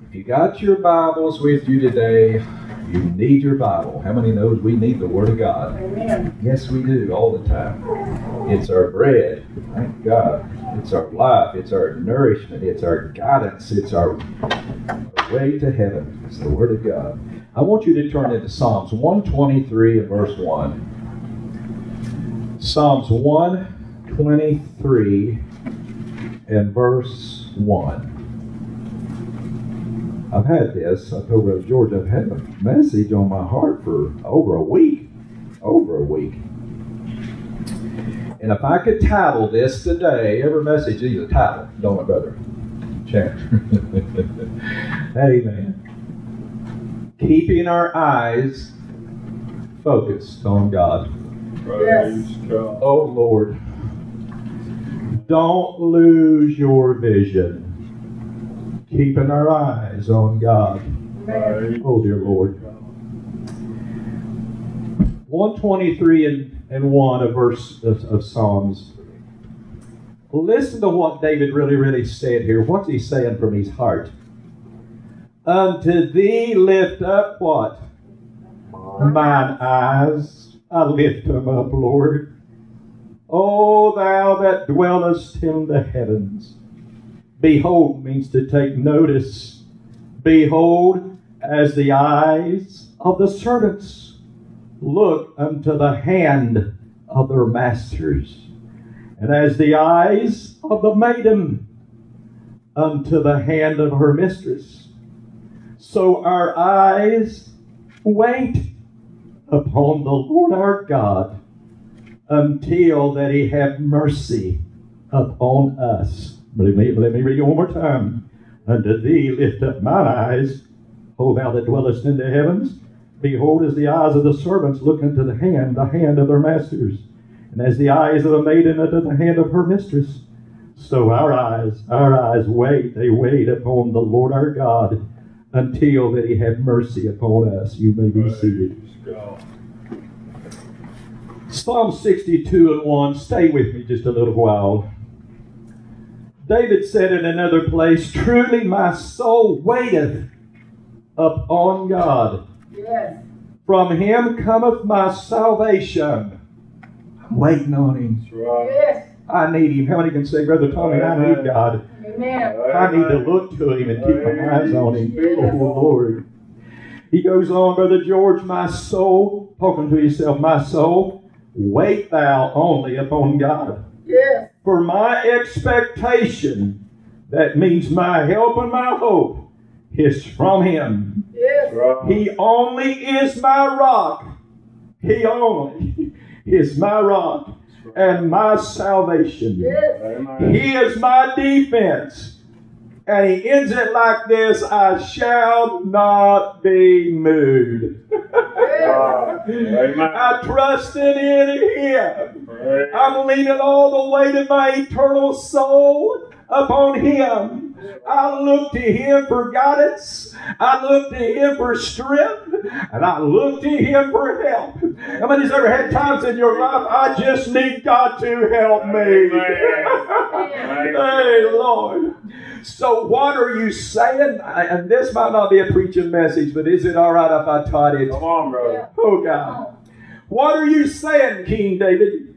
If you got your Bibles with you today, you need your Bible. How many knows we need the Word of God? Amen. Yes, we do, all the time. It's our bread. Thank God. It's our life. It's our nourishment. It's our guidance. It's our way to heaven. It's the Word of God. I want you to turn into Psalms 123 and verse 1. Psalms 123 and verse 1. I've had this. I told Brother George I've had a message on my heart for over a week. And if I could title this today, every message needs a title, don't it, Brother? Amen. Keeping our eyes focused on God. Yes. Oh Lord, don't lose your vision. Keeping our eyes on God. Amen. Oh dear Lord. 123 and 1, a verse of Psalms. Listen to what David really said here. What's he saying from his heart? Unto thee lift up what? Mine eyes. I lift them up, Lord. O thou that dwellest in the heavens. Behold means to take notice. Behold, as the eyes of the servants look unto the hand of their masters, and as the eyes of the maiden unto the hand of her mistress, so our eyes wait upon the Lord our God until that he have mercy upon us. Let me read it one more time. Unto thee lift up mine eyes, O thou that dwellest in the heavens. Behold, as the eyes of the servants look unto the hand of their masters, and as the eyes of a maiden unto the hand of her mistress, so our eyes wait, they wait upon the Lord our God, until that he have mercy upon us. You may be seated. Psalm 62 and 1, stay with me just a little while. David said in another place, truly my soul waiteth upon God. Yes. From him cometh my salvation. I'm waiting on him. That's right. Yes. I need him. How many can say, Brother Tommy, I need God. Amen. I need to look to him and keep my eyes on him. Oh, Lord. He goes on, Brother George, my soul, talking to himself, my soul, wait thou only upon God. Yes. For my expectation, that means my help and my hope, is from him. Yes. He only is my rock. He only is my rock and my salvation. Yes. He is my defense. And he ends it like this, I shall not be moved. I trusted in him. I'm leaning all the way to my eternal soul upon him. I look to him for guidance. I look to him for strength. And I look to him for help. How many's ever had times in your life, I just need God to help me? Hey, Lord. So what are you saying? And this might not be a preaching message, but is it all right if I taught it? Come on, brother. Oh, God. What are you saying, King David?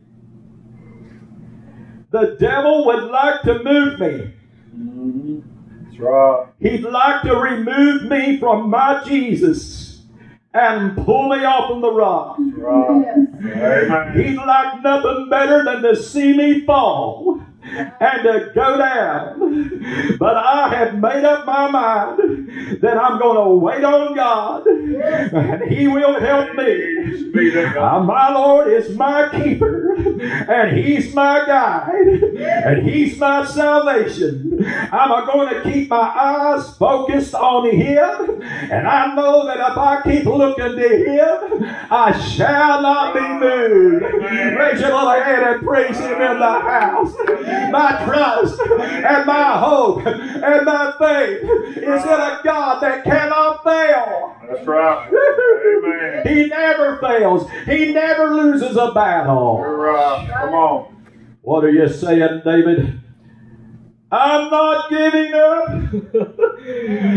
The devil would like to move me. That's right. He'd like to remove me from my Jesus and pull me off from the rock. That's right. Amen. He'd like nothing better than to see me fall and to go down. But I have made up my mind that I'm going to wait on God and he will help me. My Lord is my keeper and he's my guide and he's my salvation. I'm going to keep my eyes focused on him, and I know that if I keep looking to him, I shall not be moved. Raise your little hand and praise him in the house. My trust and my hope and my faith is in a God that cannot fail. That's right. Amen. He never fails. He never loses a battle. You're right. Come on. What are you saying, David? I'm not giving up. No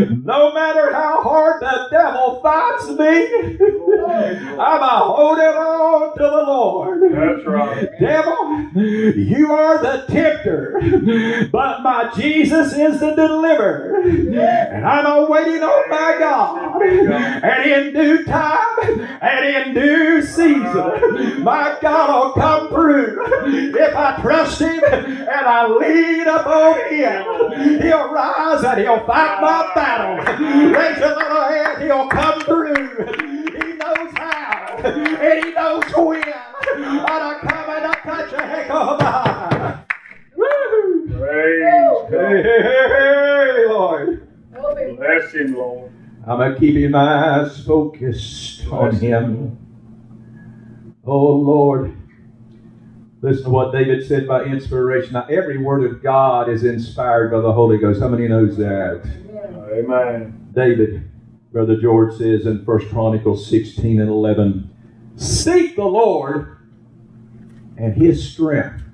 No matter how hard the devil fights me, I'm a holding on to the Lord. That's right. Devil, you are the tempter, but my Jesus is the deliverer. And I'm awaiting on my God. And in due time and in due season, my God will come through. If I trust Him and I lean upon Him, He'll rise and He'll fight my battle. Raise your little hand, He'll come through. He knows how and He knows when. I'll come and I'll touch a heck of a eye. Woo! Praise Hey, hey, hey, hey, Lord. God. Bless Him, Lord. I'm going to keep my eyes focused on Him. Oh, Lord. Listen to what David said by inspiration. Now, every word of God is inspired by the Holy Ghost. How many knows that? Amen. David, Brother George says in 1 Chronicles 16 and 11, seek the Lord and His strength.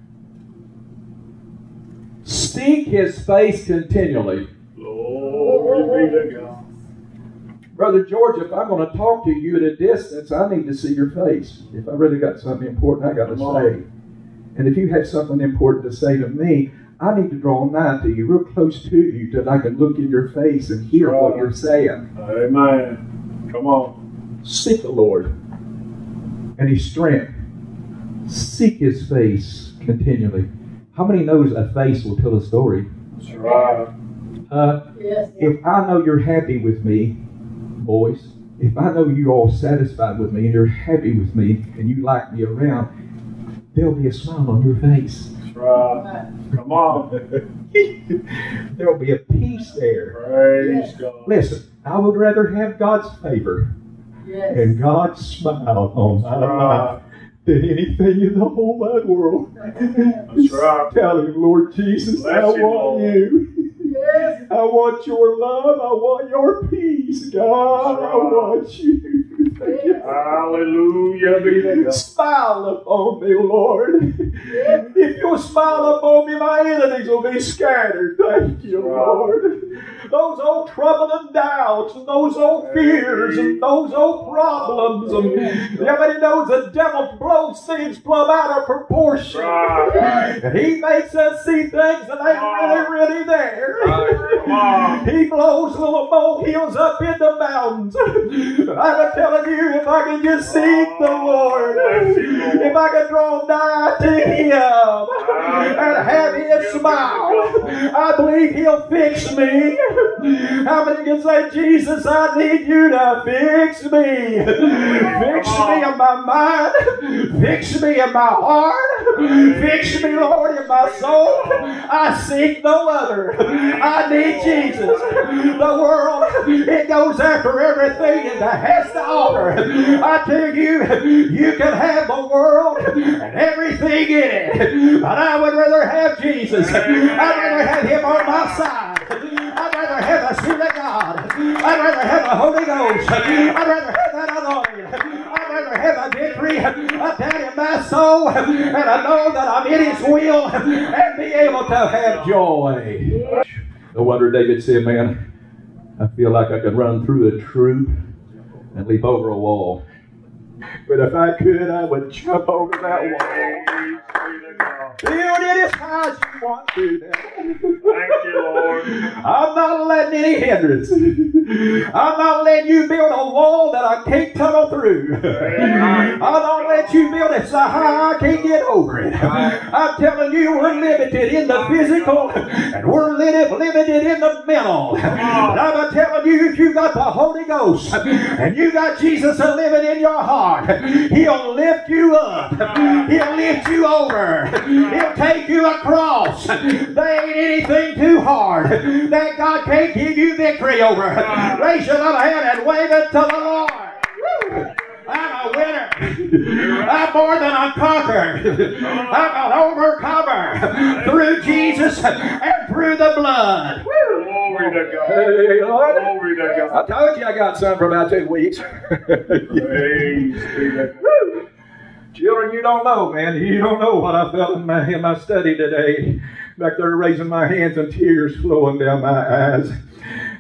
Seek His face continually. Glory be to God. Brother George, if I'm going to talk to you at a distance, I need to see your face. If I really got something important I got to say. And if you have something important to say to me, I need to draw nigh to you, real close to you, till I can look in your face and hear what you're saying. Amen. Come on. Seek the Lord and His strength. Seek His face continually. How many knows a face will tell a story? That's right. If I know you're happy with me, boys, if I know you're all satisfied with me and you're happy with me and you like me around, there'll be a smile on your face. That's right. Come on. There'll be a peace there. Praise God. Listen, I would rather have God's favor and God's smile on my life than anything in the whole wide world. That's right. Tell Him, Lord Jesus, Bless I you, want Lord. you. I want your love. I want your peace, God. I want you. Thank you. Hallelujah be to God. Smile upon me, Lord. If you'll smile upon me, my enemies will be scattered. Thank you, Lord. Those old trouble and doubts, and those old fears, and those old problems, and everybody knows the devil blows things plumb out of proportion. Right. And he makes us see things that ain't really there. Come on. He blows little molehills up in the mountains. I'm telling you, if I can just seek the Lord, if I can draw nigh to Him and have His smile, I believe He'll fix me. How many can say, Jesus, I need you to fix me? Fix me in my mind. Fix me in my heart. Fix me, Lord, in my soul. I seek no other. I need Jesus. The world, it goes after everything it has to offer. I tell you, you can have the world and everything in it, but I would rather have Jesus. I'd rather have Him on my side. I'd rather have the Spirit of God. I'd rather have the Holy Ghost. I'd rather have that anointing. I'd rather have a victory down in my soul, and I know that I'm in His will and be able to have joy. No wonder David said, man, I feel like I could run through a troop and leap over a wall. But if I could, I would jump over that wall. Build it as high as you want to. Thank you, Lord. I'm not letting any hindrance. I'm not letting you build a wall that I can't tunnel through. I'm not letting you build it so high I can't get over it. I'm telling you, we're limited in the physical and we're limited in the mental. And I'm telling you, if you got the Holy Ghost and you got Jesus living in your heart, He'll lift you up. He'll lift you over. He'll take you across. There ain't anything too hard that God can't give you victory over. Raise your little hand and wave it to the Lord. Woo! I'm a winner. I'm more than a conqueror. I'm an overcomer through Jesus and through the blood. Woo! Glory to God. Hey, Lord. Glory to God. I told you I got some for about 2 weeks. Praise be to God. Woo! Children, you don't know, man. You don't know what I felt in my study today. Back there raising my hands and tears flowing down my eyes.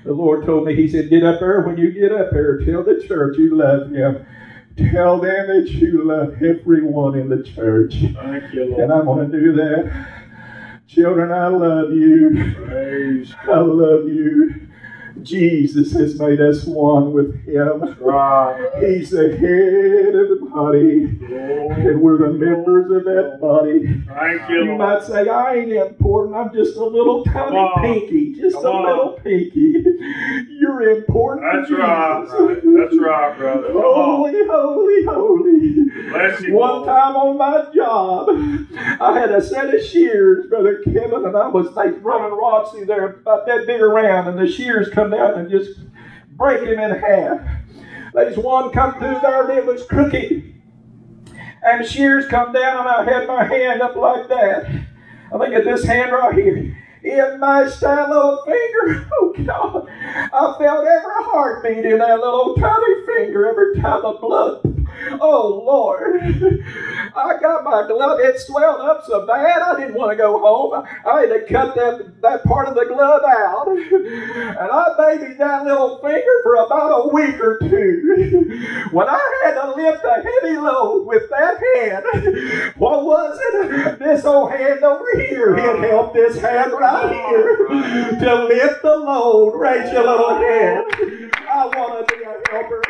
The Lord told me, He said, get up there. When you get up there, tell the church you love Him. Tell them that you love everyone in the church. Thank you, And Lord. I'm going to do that. Children, I love you. Praise I love you. Jesus has made us one with Him. God. He's the head of the body, and we're the members of that body. Thank you, You Lord. might say, I ain't important. I'm just a little tiny on. pinky. Just Come a on. little pinky. You're important. to That's right. Jesus. That's right, brother. Come on. Holy, holy, holy. Bless you, One Lord. time on my job, I had a set of shears, Brother Kevin, and I was like running rods through there about that big around, and the shears come down and just break him in half. There's one come through there and it was crooked. And the shears come down and I had my hand up like that. I think at this hand right here. In my stout little finger, oh God, I felt every heartbeat in that little tiny finger every time the blood. Oh Lord, I got my glove, it swelled up so bad I didn't want to go home. I had to cut that part of the glove out. And I babied that little finger for about a week or two. When I had to lift a heavy load with that hand, what was it? This old hand over here. It helped this hand right here to lift the load. Raise your little hand. I want to be a helper.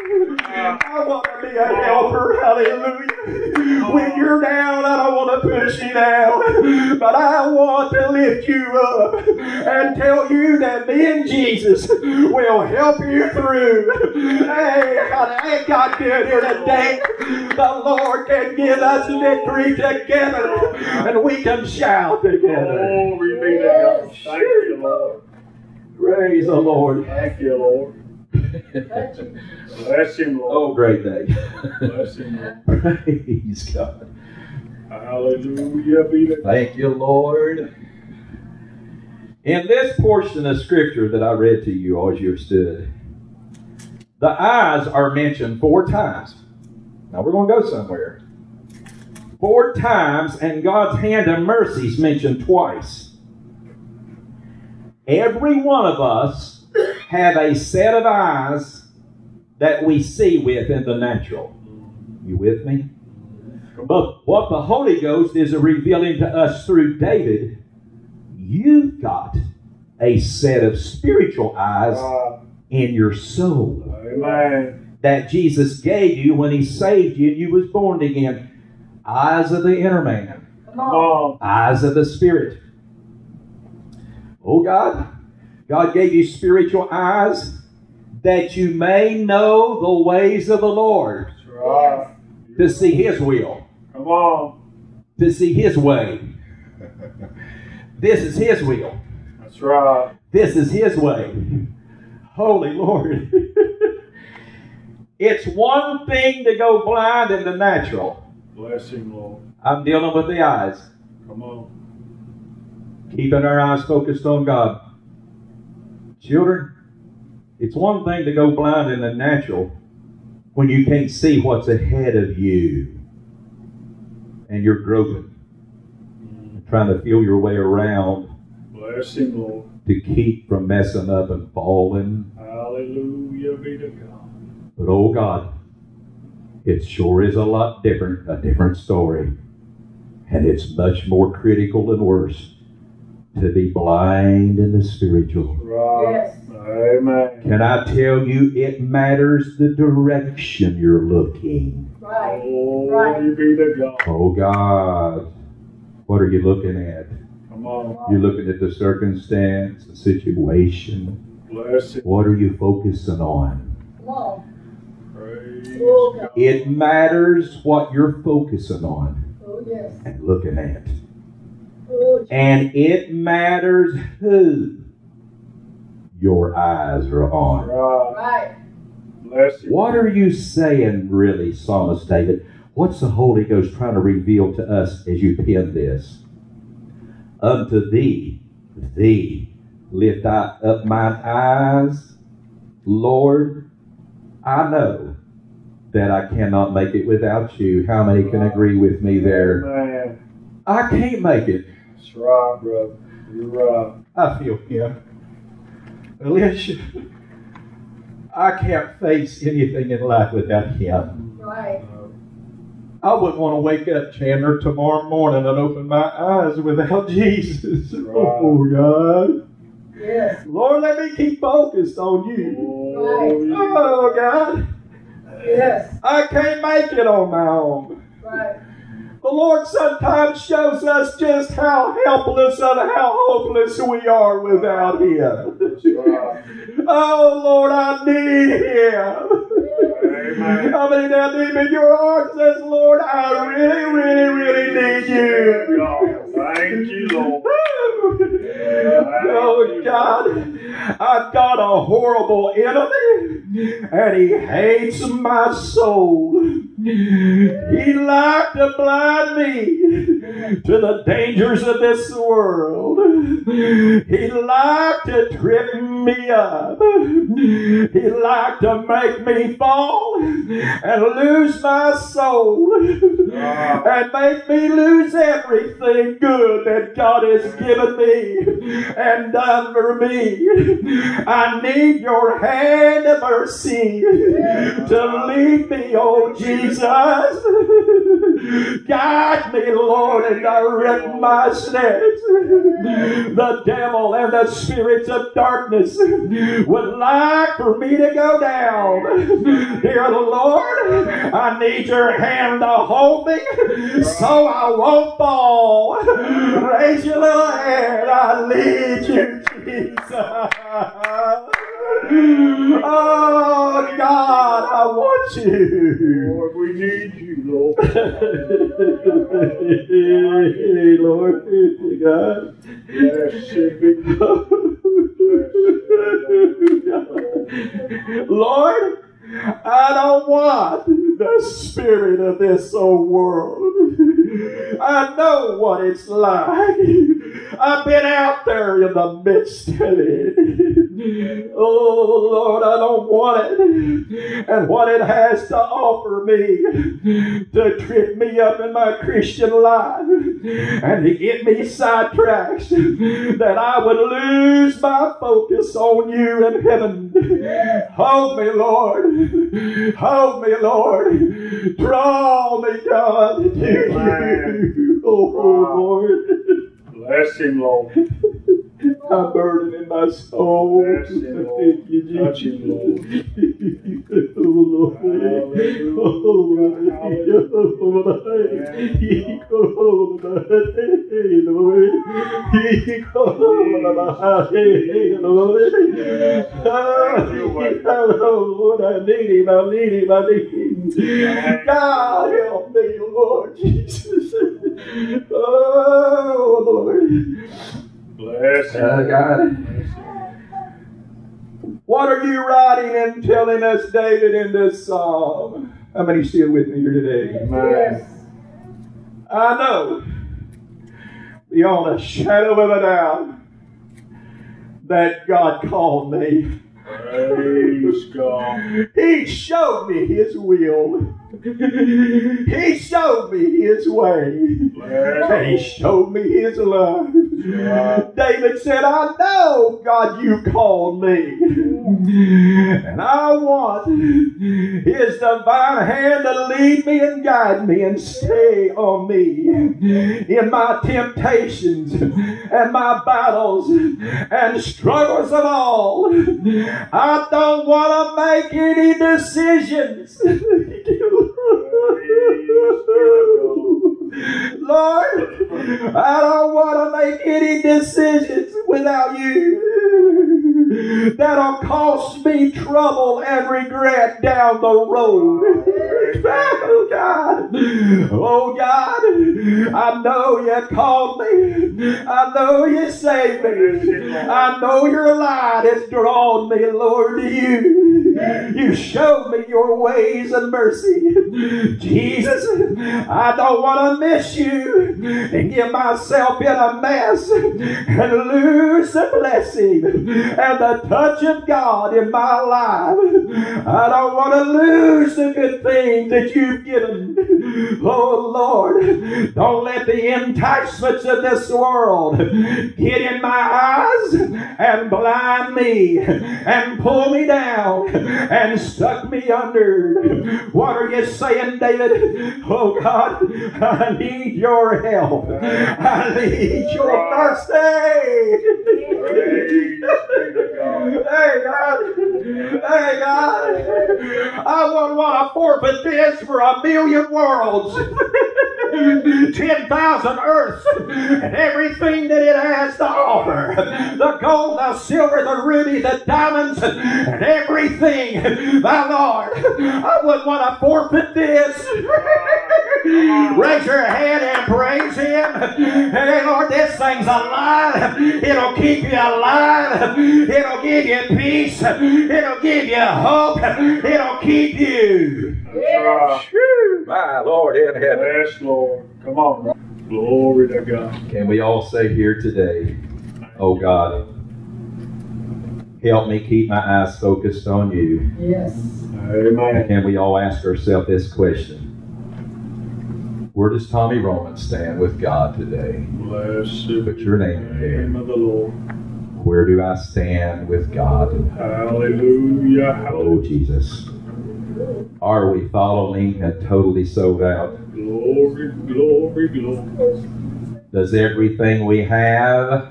I want to be a helper. Hallelujah. When you're down, I don't want to push you down, but I want to lift you up and tell you that me and Jesus will help you through. Hey, ain't God good here today? The Lord can give us victory together, and we can shout together. Glory be to God. Thank you, Lord. Praise the Lord. Thank you, Lord. Thank you. Bless him, Lord. Oh, great day. Bless him, Lord. Praise God. Hallelujah be to God. Thank you, Lord. In this portion of Scripture that I read to you as you stood, the eyes are mentioned 4 times. Now we're going to go somewhere. 4 times, and God's hand of mercy is mentioned twice. Every one of us have a set of eyes that we see with in the natural. You with me? But what the Holy Ghost is revealing to us through David, you've got a set of spiritual eyes in your soul Amen. that Jesus gave you when He saved you and you was born again. Eyes of the inner man. Come Come on. on. Eyes of the Spirit. Oh God, God gave you spiritual eyes that you may know the ways of the Lord, That's right. to see His will, Come on. to see His way. This is His will. That's right. This is His way. Holy Lord. It's one thing to go blind in the natural. Bless him, Lord. I'm dealing with the eyes. Come on. Keeping our eyes focused on God. Children, it's one thing to go blind in the natural when you can't see what's ahead of you and you're groping, trying to feel your way around Bless him, Lord. to keep from messing up and falling. Hallelujah be to God. But oh God, it sure is a lot different, a different story. And it's much more critical and worse to be blind in the spiritual. Right. Yes. Amen. Can I tell you, it matters the direction you're looking. Right. Glory be to God. Oh God, what are you looking at? Come on. You're looking at the circumstance, the situation. Bless him. What are you focusing on? Come on. Praise Oh, God. It matters what you're focusing on Oh, yes. and looking at. Oh, Jesus. And it matters who your eyes are on. Right. Right. Bless him. What are you saying, really, Psalmist David? What's the Holy Ghost trying to reveal to us as you pen this? Unto thee lift I up mine eyes. Lord, I know that I cannot make it without you. How many can agree with me there? Amen. I can't make it. That's right, brother. You're right. I feel Him. Alicia, I can't face anything in life without Him. Right. I wouldn't want to wake up, Chandler, tomorrow morning and open my eyes without Jesus. Oh, God. Yes. Lord, let me keep focused on You. Oh, God. Yes. I can't make it on my own. Right. The Lord sometimes shows us just how helpless and how hopeless we are without Him. Oh, Lord, I need Him. Amen. How many now deep in your heart says, Lord, I really, really, really need You. Thank you, Lord. Oh, God, I've got a horrible enemy, and he hates my soul. He liked to blind me to the dangers of this world. He liked to trip me up. He liked to make me fall and lose my soul and make me lose everything good that God has given me and done for me. I need Your hand of mercy to lead me, oh Jesus. Guide me, Lord, and direct my steps. The devil and the spirits of darkness would like for me to go down. Dear Lord, I need Your hand to hold me so I won't fall. Raise your little hand. I need You, Jesus. Oh, God, I want You. Lord, we need You, Lord. Hey, Lord, God. Yes, Lord, I don't want the spirit of this old world. I know what it's like. I've been out there in the midst of it. Oh, Lord, I don't want it. And what it has to offer me to trip me up in my Christian life and to get me sidetracked, that I would lose my focus on You in heaven. Hold me, Lord. Hold me, Lord. Draw me, God, to You. Oh, Lord. Bless Him, Lord. I'm burdened in my soul. Bless Him, Lord. Thank You, Jesus. Touch Him, Lord. Oh, Lord. Oh, Lord, I need Him. I need Him. I need Him. God, help me, Lord Jesus. Oh, Lord. Bless Him. God. What are You writing and telling us, David, in this psalm? How many still with me here today? Amen. I know, beyond a shadow of a doubt, that God called me. Praise God. He showed me His will. He showed me His way. And He showed me His love. David said, I know, God, You called me. And I want His divine hand to lead me and guide me and stay on me in my temptations and my battles and struggles of all. I don't want to make any decisions. Lord, I don't want to make any decisions without You. That'll cost me trouble and regret down the road. Oh, God. Oh, God. I know You called me. I know You saved me. I know Your light has drawn me, Lord, to You. You showed me your ways and mercy. Jesus, I don't want to miss you and get myself in a mess and lose the blessing and the touch of God in my life. I don't want to lose the good things that you've given. Oh Lord, don't let the enticements of this world get in my eyes and blind me and pull me down and stuck me under. What are you saying, David? Oh God, I need your help. I need your mercy. Praise be to God. Hey God, hey God, I wouldn't want to forfeit this for a million worlds. 10,000 earths and everything that it has to offer. The gold, the silver, the ruby, the diamonds, and everything. My Lord, I wouldn't want to forfeit this. Raise your hand and praise Him. Hey Lord, this thing's alive. It'll keep you alive. It'll give you peace. It'll give you hope. It'll keep you. That's right. My Lord in heaven. Yes, Lord. Come on. Glory to God. Can we all say here today, oh God, help me keep my eyes focused on you. Yes. Amen. Can we all ask ourselves this question? Where does Tommy Roman stand with God today? Blessed Put your name in name there. of the Lord. Where do I stand with God? Hallelujah. Oh Jesus. Are we following and totally sold out? Glory, glory, glory. Does everything we have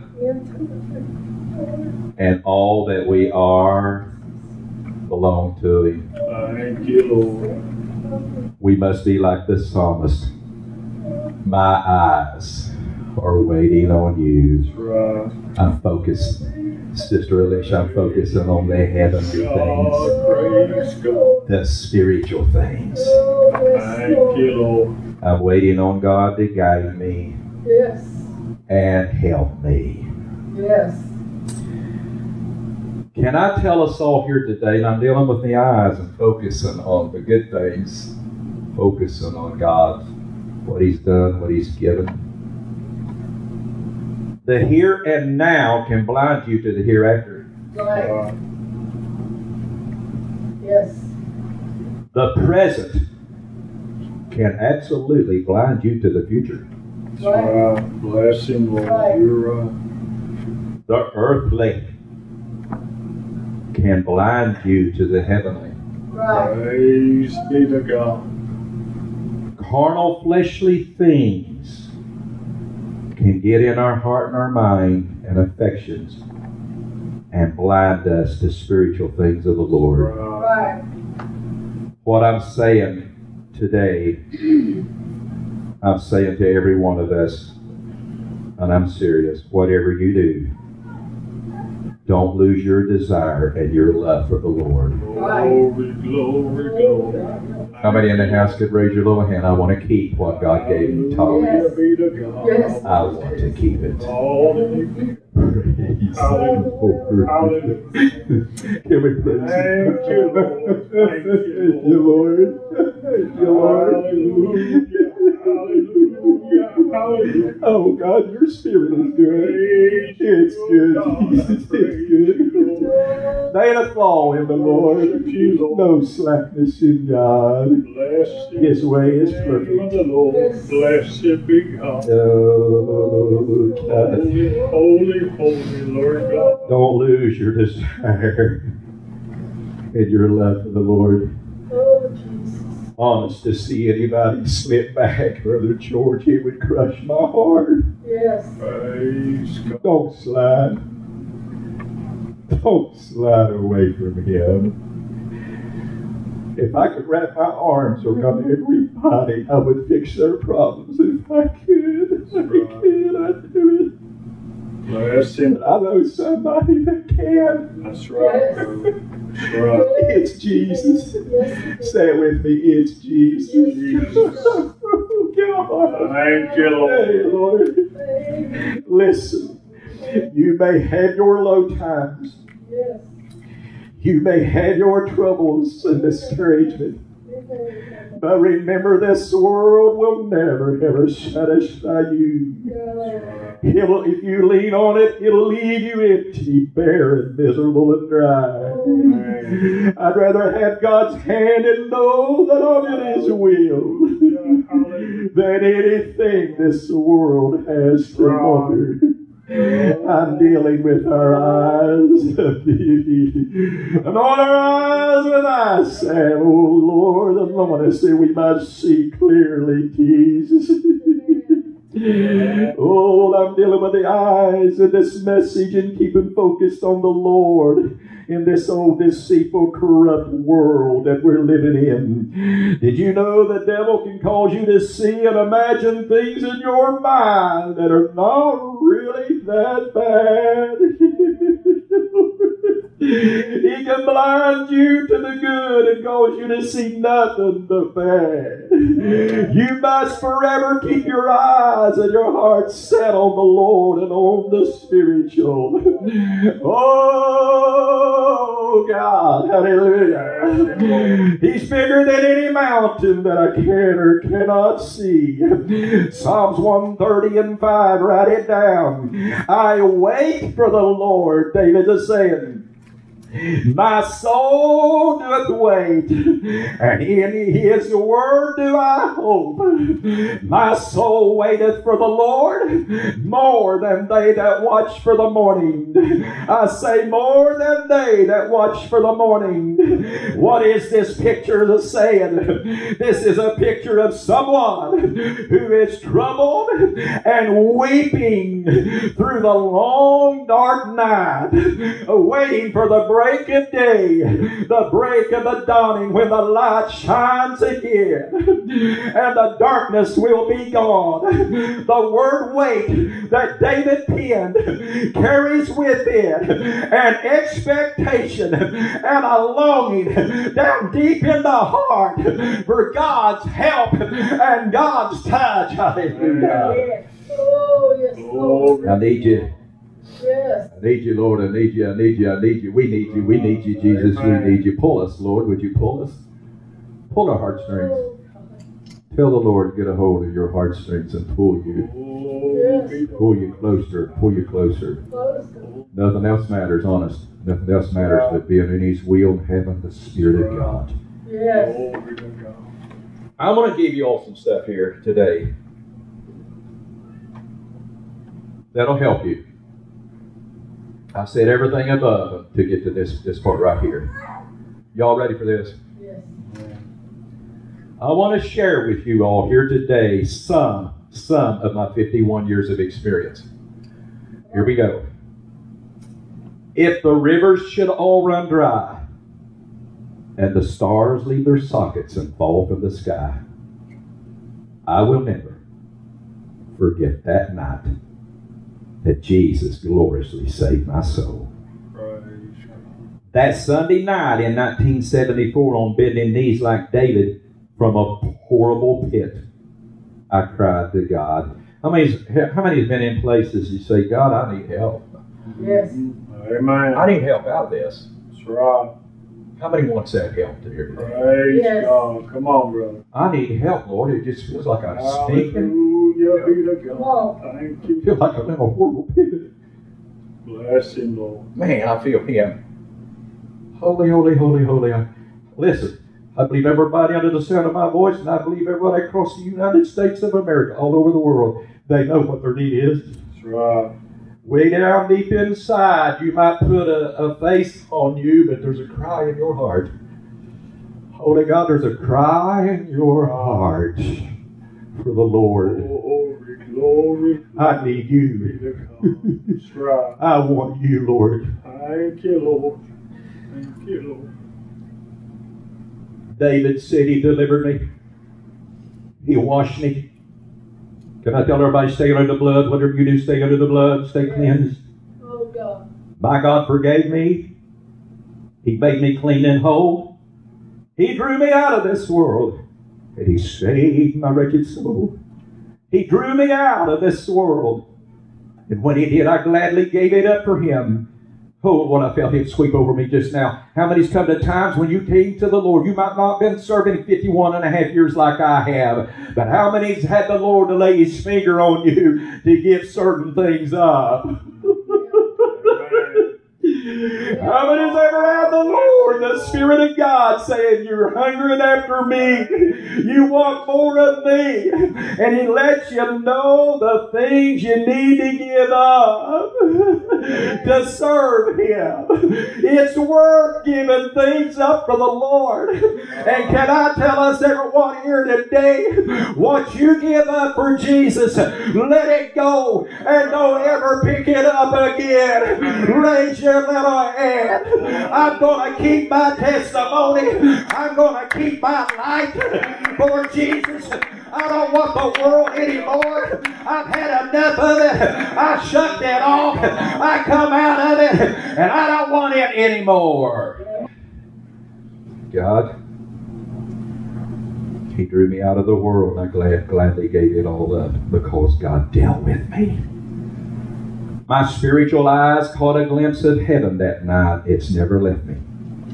and all that we are belong to Him? Thank you, Lord. We must be like the psalmist. My eyes are waiting on you. That's right. I'm focused. Sister Alicia, I'm focusing on the heavenly things, God, praise God. the spiritual things. Thank you, Lord. I'm waiting on God to guide me Yes. and help me. Yes. Can I tell us all here today, and I'm dealing with the eyes and focusing on the good things, focusing on God, what He's done, what He's given. The here and now can blind you to the hereafter. Right. Yes. The present can absolutely blind you to the future. That's right. Bless Him, Lord. Right. You're right. The earthly can blind you to the heavenly. Right. Praise be to God. Carnal, fleshly things can get in our heart and our mind and affections and blind us to spiritual things of the Lord. Right. Right. What I'm saying today, I'm saying to every one of us, and I'm serious, whatever you do, don't lose your desire and your love for the Lord. Glory, glory, glory. How many in the house could raise your little hand? I want to keep what God gave me, Tommy. Hallelujah be to God. Yes. I want to keep it. Hallelujah. Praise the Lord. Hallelujah. Can we praise Thank you, Lord. Thank you, Thank you, Lord. Thank you, Lord. Hallelujah. Hallelujah. Hallelujah. Oh, God, your spirit is good. Praise It's you, good, God. Jesus. It's Praise good. you, Lord. They that fall in the Lord, Worship you, Lord. no slackness in God. Bless His way is the name of perfect. the Lord. Yes. Blessed be God. Oh, God. Holy, holy, holy, Lord God. Don't lose your desire and your love for the Lord. Oh, Jesus. Honest to see anybody slip back, Brother George, it would crush my heart. Yes. Praise God. Don't slide. Don't slide away from Him. If I could wrap my arms around everybody, I would fix their problems. If I could, I'd do it. Bless Him. But I know somebody that can. That's right. That's right. It's Jesus. Yes. Say it with me. It's Jesus. Jesus. Oh, God. Thank you, Hey, Lord. Lord. Listen. You may have your low times. Yes. You may have your troubles and discouragement, but remember, this world will never, ever satisfy you. If you lean on it, it'll leave you empty, barren, miserable, and dry. I'd rather have God's hand and know that I'm in His will than anything this world has to offer. I'm dealing with our eyes. And on our eyes with eye salve, oh Lord, and Lord, I say we might see clearly, Jesus. Oh, I'm dealing with the eyes in this message and keeping focused on the Lord in this old deceitful, corrupt world that we're living in. Did you know the devil can cause you to see and imagine things in your mind that are not really that bad? He can blind you to the good and cause you to see nothing but bad. You must forever keep your eyes and your heart set on the Lord and on the spiritual. Oh God, hallelujah. He's bigger than any mountain that I can or cannot see. Psalms 130 and 5, write it down. I wait for the Lord, David is saying. My soul doth wait, and in His word do I hope. My soul waiteth for the Lord more than they that watch for the morning. I say more than they that watch for the morning. What is this picture saying? This is a picture of someone who is troubled and weeping through the long dark night, waiting for the break of day, the break of the dawning, when the light shines again and the darkness will be gone. The word wait that David penned carries with it an expectation and a longing down deep in the heart for God's help and God's touch. Hallelujah. Oh, yes, Lord. I need you. Yes. I need you, Lord. I need you. I need you. I need you. We need you. We need you, Jesus. We need you. Pull us, Lord. Would you pull us? Pull our heartstrings. Oh, Tell the Lord to get a hold of your heartstrings and pull you. Pull you closer. Pull you closer. close. Nothing else matters, honest. Nothing else matters but being in His will and having the Spirit of God. Yes. I'm going to give you all some stuff here today that'll help you. I said everything above to get to this part right here. Y'all ready for this? Yes. I want to share with you all here today some of my 51 years of experience. Here we go. If the rivers should all run dry and the stars leave their sockets and fall from the sky, I will never forget that night that Jesus gloriously saved my soul. That Sunday night in 1974, on bending knees like David from a horrible pit, I cried to God. How many has been in places you say, God, I need help? Yes. Amen. I need help out of this. That's right. How many wants that help to hear today? Praise Yes. God. Come on, brother. I need help, Lord. It just feels like I'm stinking. Hallelujah be to Come God. on. Thank I you. feel like I'm in a horrible pit. Bless Him, Lord. Man, I feel Him. Holy, holy, holy, holy. Listen, I believe everybody under the sound of my voice, and I believe everybody across the United States of America, all over the world, they know what their need is. That's right. Way down deep inside, you might put a face on you, but there's a cry in your heart. Holy God, there's a cry in your heart for the Lord. Glory, glory. I need Be you. to God. That's right. I want you, Lord. Thank you, Lord. Thank you, Lord. David said He delivered me. He washed me. Can I tell everybody, stay under the blood? Whatever you do, stay under the blood. Stay cleansed. Oh, God. My God forgave me. He made me clean and whole. He drew me out of this world. And He saved my wretched soul. He drew me out of this world. And when He did, I gladly gave it up for Him. Oh, what I felt Him sweep over me just now. How many's come to times when you came to the Lord? You might not have been serving 51 and a half years like I have, but how many's had the Lord to lay His finger on you to give certain things up? How many's ever had the Lord, the Spirit of God, saying, you're hungering after me, you want more of me, and He lets you know the things you need to give up to serve Him. It's worth giving things up for the Lord. And can I tell us everyone here today, what you give up for Jesus, let it go and don't ever pick it up again. Raise your little hand. I'm going to keep my testimony. I'm going to keep my life for Jesus. I don't want the world anymore. I've had enough of it. I shut it off. I come out of it, and I don't want it anymore. God, He drew me out of the world, and I gladly gave it all up because God dealt with me. My spiritual eyes caught a glimpse of heaven that night. It's never left me.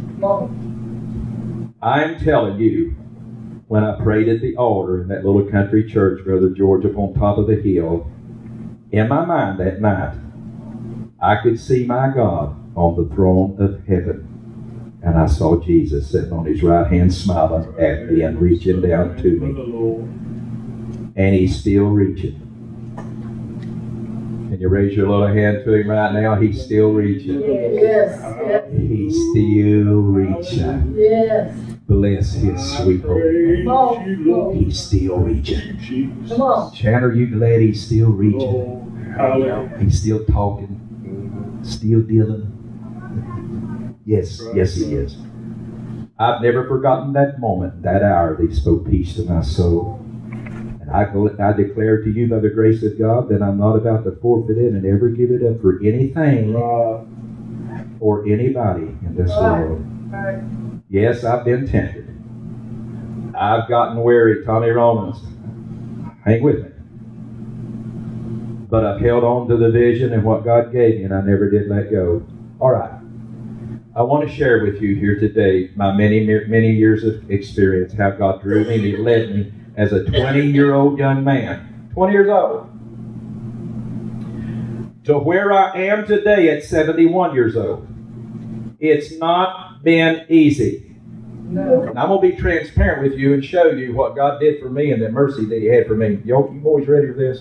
I'm telling you, when I prayed at the altar in that little country church, Brother George, up on top of the hill, in my mind that night, I could see my God on the throne of heaven. And I saw Jesus sitting on His right hand smiling at me and reaching down to me. And He's still reaching. Can you raise your little hand to Him right now? He's still reaching. Yes. He's still reaching. Yes. Bless His sweet holy Come name. on. He's still reaching. Come on. Chandler, you glad He's still reaching? Oh, hallelujah. He's still talking, still dealing. Yes, yes, He is. I've never forgotten that moment, that hour that He spoke peace to my soul. And I declare to you by the grace of God that I'm not about to forfeit it and ever give it up for anything or anybody in this world. Right. Yes, I've been tempted. I've gotten weary, Tommy Romans. Hang with me. But I've held on to the vision and what God gave me, and I never did let go. All right. I want to share with you here today my many years of experience, how God drew me and He led me as a 20-year-old young man, 20 years old, to where I am today at 71 years old. It's not been easy. No. And I'm going to be transparent with you and show you what God did for me and the mercy that He had for me. You boys ready for this?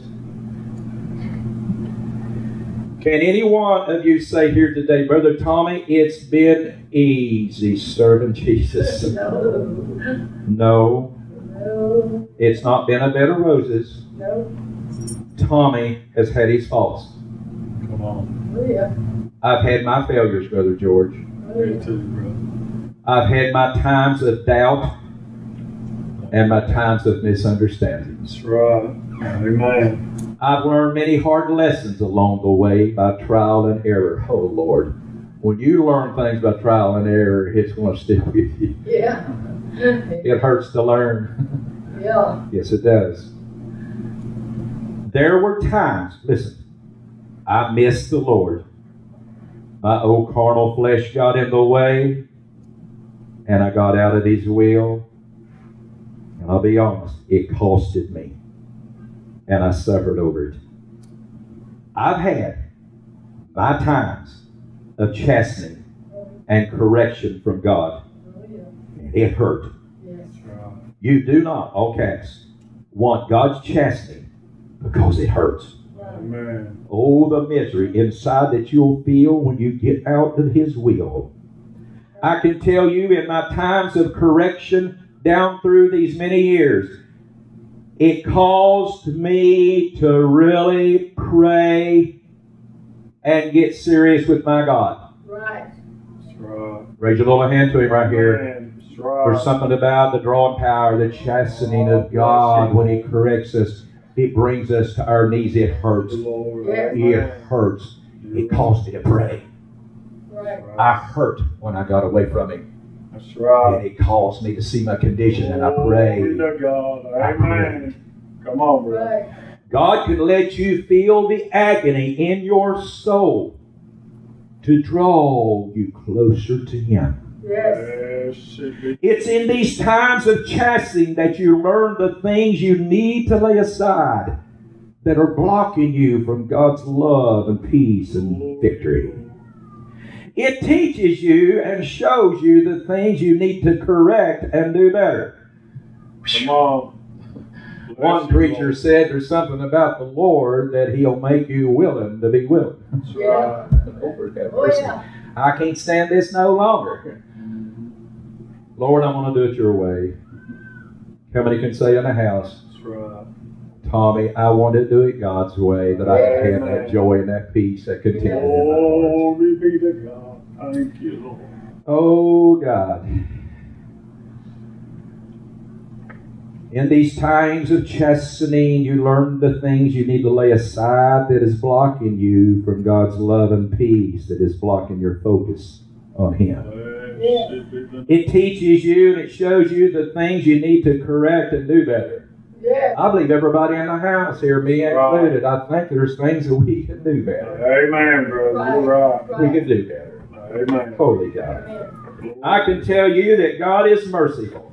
Can any one of you say here today, Brother Tommy, it's been easy serving Jesus? No. No. No. It's not been a bed of roses. No. Tommy has had his faults. Come on. Oh, yeah. I've had my failures, Brother George. Oh, Me yeah. too, brother. I've had my times of doubt and my times of misunderstanding. That's right. Amen. I've learned many hard lessons along the way by trial and error. Oh, Lord. When you learn things by trial and error, it's going to stick with you. Yeah. It hurts to learn. Yeah. Yes, it does. There were times, listen, I missed the Lord. My old carnal flesh got in the way, and I got out of His will. And I'll be honest, it costed me. And I suffered over it. I've had my times of chastening and correction from God. Oh, yeah. And it hurt. Yes. That's right. You do not, all caps, want God's chastening because it hurts. Right. Amen. Oh, the misery inside that you'll feel when you get out of His will. I can tell you in my times of correction down through these many years, it caused me to really pray and get serious with my God. Right. That's right. Raise your little hand to Him right here. Amen. That's right. There's something about the drawing power, the chastening of God when He corrects us. It brings us to our knees. It hurts. Lord. Yes. It Amen. hurts. It caused me to pray. Right. I hurt when I got away from Him. That's right. And it caused me to see my condition, and I Glory prayed. to God. I Amen. Come on, brother. Right. God can let you feel the agony in your soul to draw you closer to Him. Yes. It's in these times of chastening that you learn the things you need to lay aside that are blocking you from God's love and peace and victory. It teaches you and shows you the things you need to correct and do better. Come on. One preacher said there's something about the Lord that He'll make you willing to be willing. That's right. Oh, yeah. I can't stand this no longer. Lord, I want to do it your way. How many can say in the house, That's right. Tommy, I want to do it God's way, that I can have that joy and that peace that contentment in my heart. Glory be to God. Thank you, Lord. Oh, God. In these times of chastening, you learn the things you need to lay aside that is blocking you from God's love and peace, that is blocking your focus on Him. It teaches you and it shows you the things you need to correct and do better. Yes. I believe everybody in the house here, me included, I think there's things that we can do better. Amen, brother. You're right. We can do better. Amen. Holy God. I can tell you that God is merciful.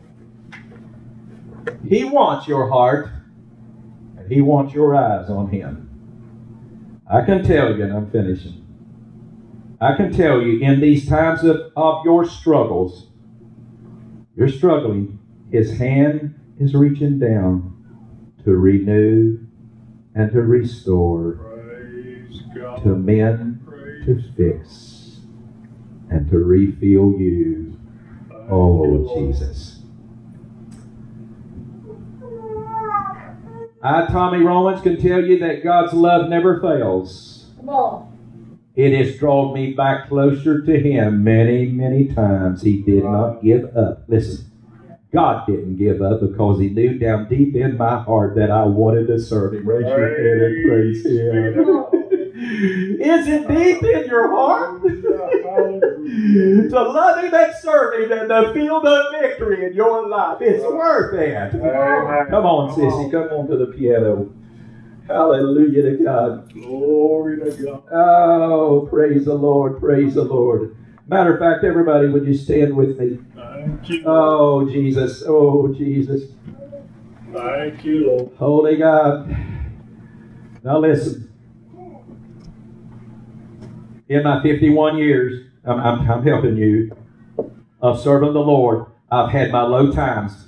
He wants your heart, and He wants your eyes on Him. I can tell you, and I'm finishing, I can tell you in these times of your struggles, you're struggling, His hand is reaching down to renew and to restore, Praise God. to mend, Praise to fix, and to refill you. God. Oh, Thank you, Lord. Jesus. I, Tommy Romans, can tell you that God's love never fails. Come on. It has drawn me back closer to Him many, many times. He did not give up. Listen, God didn't give up because He knew down deep in my heart that I wanted to serve Him. Raise your hand and praise Him. Is it deep in your heart to love Him and serve Him and to feel the victory in your life? It's worth it. Amen. Come on, sissy. Come on to the piano. Hallelujah to God. Glory to God. Oh, praise the Lord. Praise the Lord. Matter of fact, everybody, would you stand with me? Thank you. Oh, Jesus. Oh, Jesus. Thank you, Lord. Holy God. Now listen. In my 51 years, I'm helping you, of serving the Lord, I've had my low times.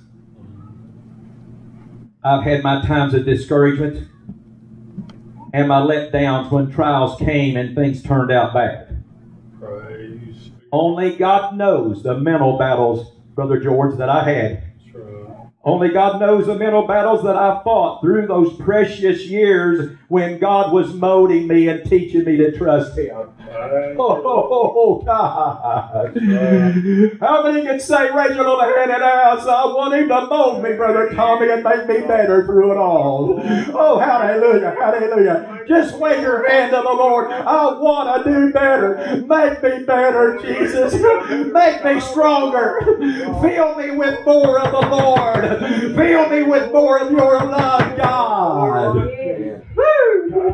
I've had my times of discouragement and my letdowns when trials came and things turned out bad. Praise. Only God knows the mental battles, Brother George, that I had. That's right. Only God knows the mental battles that I fought through those precious years when God was molding me and teaching me to trust Him. Oh, God. How many can say, raise your little hand in the house, I want Him to mold me, Brother Tommy, and make me better through it all. Oh, hallelujah, hallelujah. Just wave your hand to the Lord. I want to do better. Make me better, Jesus. Make me stronger. Fill me with more of the Lord. Fill me with more of your love, God. Woo!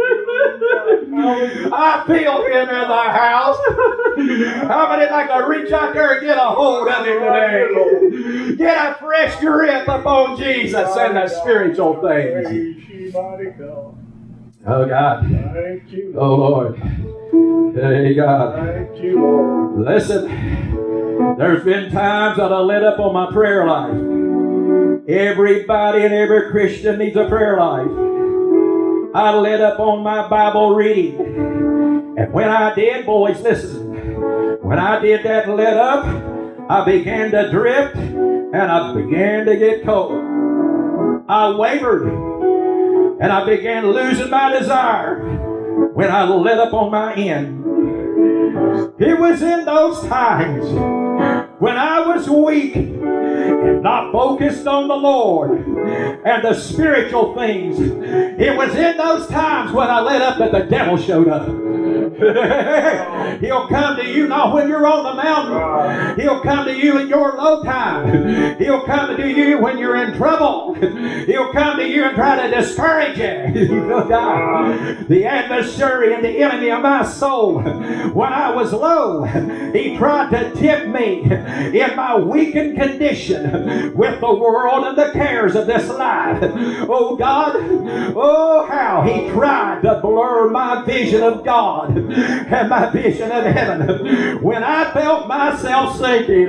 I feel Him in the house. How many like to reach out there and get a hold of Him today? Get a fresh grip upon Jesus and the spiritual things. Praise you, mighty God. Oh, God. Thank you. Oh, Lord. Hey, God. Thank you, Lord. Listen, there's been times that I let up on my prayer life. Everybody and every Christian needs a prayer life. I let up on my Bible reading. And when I did, boys, listen. When I did that let up, I began to drift and I began to get cold. I wavered and I began losing my desire when I let up on my end. It was in those times when I was weak and not focused on the Lord and the spiritual things. It was in those times when I let up that the devil showed up. He'll come to you not when you're on the mountain. He'll come to you in your low time. He'll come to you when you're in trouble. He'll come to you and try to discourage you. The adversary and the enemy of my soul, when I was low, he tried to tempt me in my weakened condition with the world and the cares of this life. Oh God, oh how he tried to blur my vision of God and my vision of heaven. When I felt myself sinking,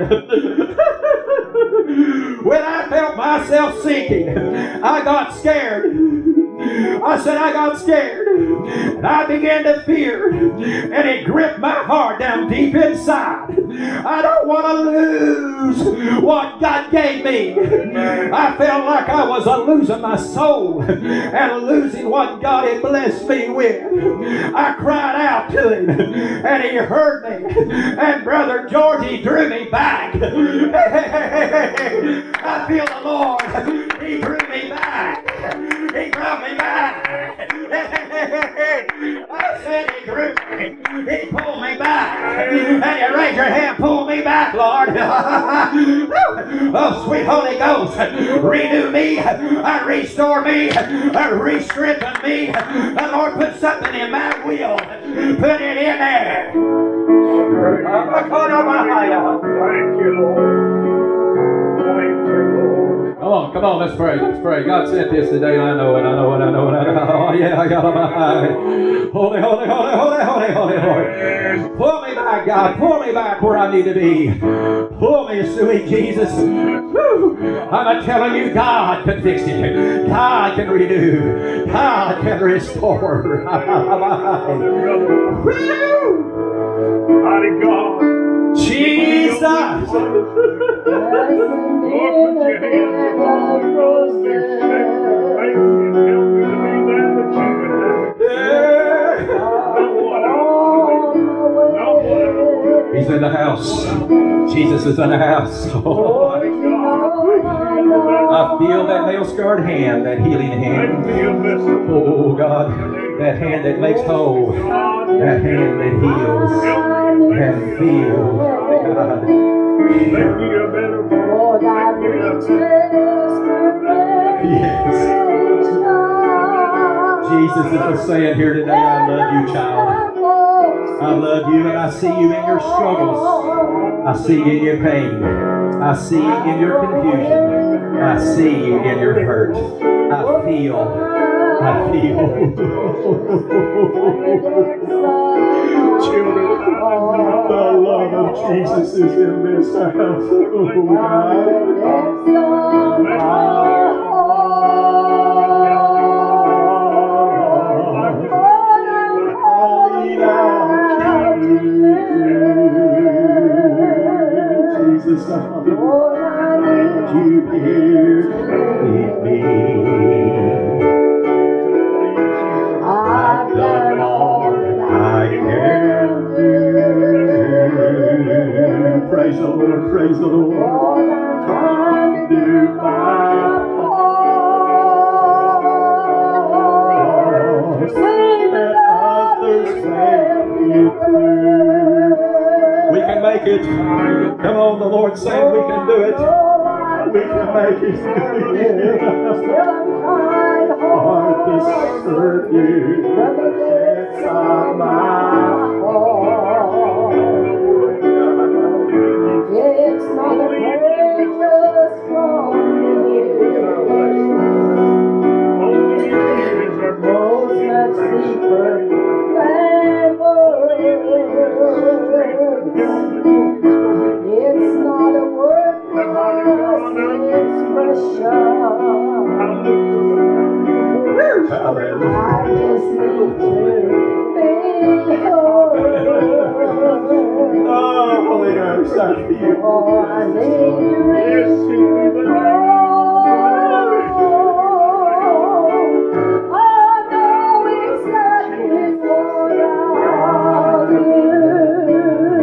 when I felt myself sinking, I got scared. I said I got scared. And I began to fear. And it gripped my heart down deep inside. I don't want to lose what God gave me. I felt like I was losing my soul and losing what God had blessed me with. I cried out to him and he heard me. And Brother George, he drew me back. I feel the Lord. He drew me back. He brought me back. I said he drew me. He pulled me back. And you raise your hand, pull me back, Lord. Oh, sweet Holy Ghost, renew me, restore me, re-strengthen me. Lord, put something in my will. Put it in there. Thank you, Lord. Thank you, Lord. Come on, let's pray. Let's pray. God sent this today. I know it. Oh, yeah, I got it. Holy, holy, holy, holy, holy, holy, Lord. Pull me back, God. Pull me back where I need to be. Pull me, sweet Jesus. Woo. I'm telling you, God can fix it. God can redo. God can restore. Mighty God. Jesus. Lord, put your hands upon me, God. They shake your face and help me to be that you would have. Not what I want to be. Not what I want to be. He's in the house. Jesus is in the house. Oh, Mighty God. I feel that nail-scarred hand, that healing hand. Make me a vessel. Oh, God, that hand that makes whole, that hand that heals and feels. God. Make me a better Lord, I Make me a reach Yes. Jesus is just saying here today, I love you, child. I love you, and I see you in your struggles. I see you in your pain. I see you in your confusion. I see you in your hurt. I feel. children. The love of Jesus is in this house. Oh, Jesus, I need you here with me. I've done all that I can do. Praise the Lord, praise the Lord. Trying to do my part. Let others make it through. We can make it. Come on, the Lord said we can do it. We can make it. Heart to serve you. It's on my heart. It's not a precious from most much deeper than words. It's not a wordless expression. Hallelujah. I just need to be heard. Oh, Holy Ghost, I feel. Oh, I need you to be I know exactly what I'll do.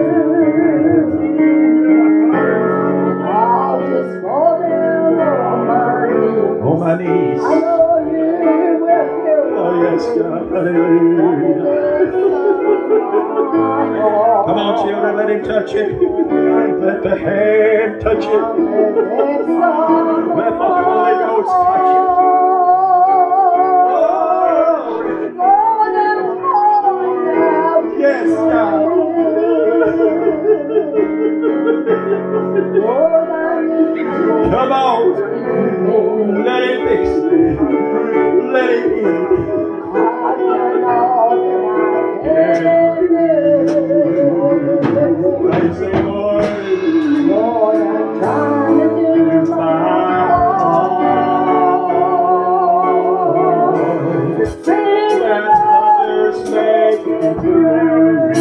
I'll just fall down on my knees. On my knees. I know you will hear. Oh, yes, God. Hallelujah. Come on, children, let him touch it. Let the hand touch it. Let the Holy Ghost touch it. Oh, yes, God. Come on. Let him fix it. Let him heal it. Praise the Lord. Lord, I'm trying to do my part. Sing That others make it through.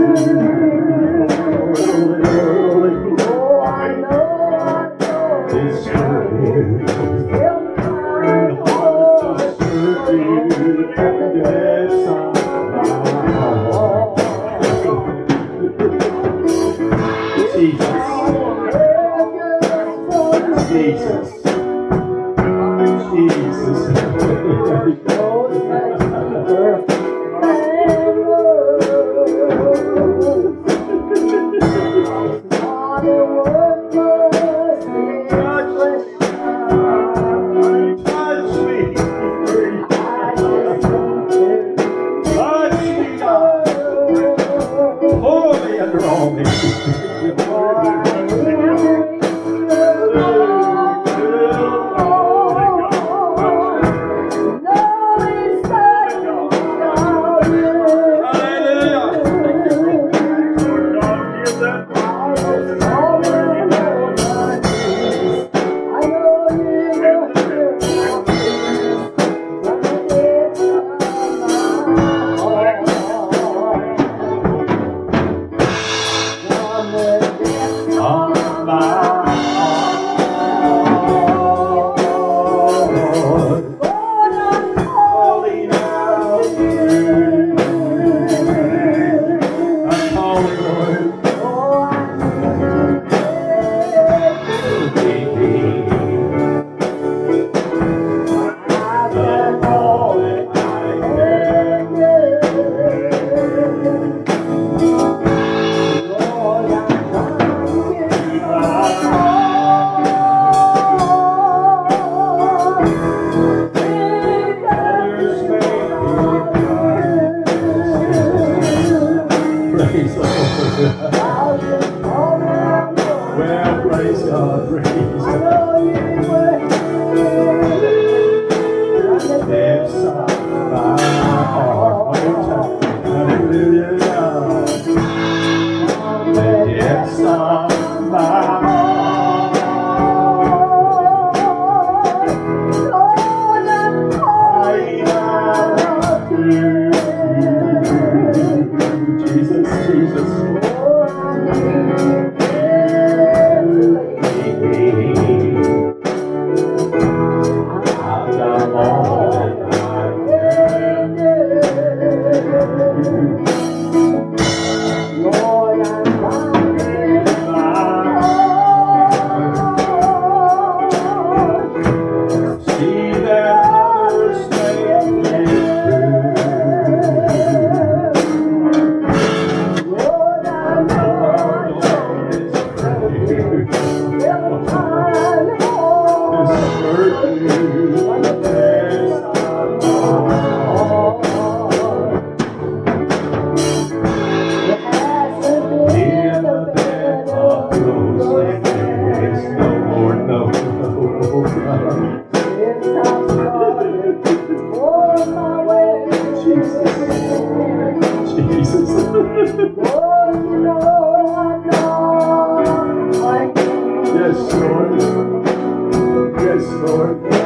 Oh, I know It's true. still trying The heart is true. Yes, Jesus. Jesus. Jesus. Touch me. Touch me, God. Hold me and draw me. Well, praise God, praise God. Depths of my heart. One more time. Hallelujah. The depths of my heart. Crying out to you. Jesus, Jesus. Yes, Lord. Yes, Lord.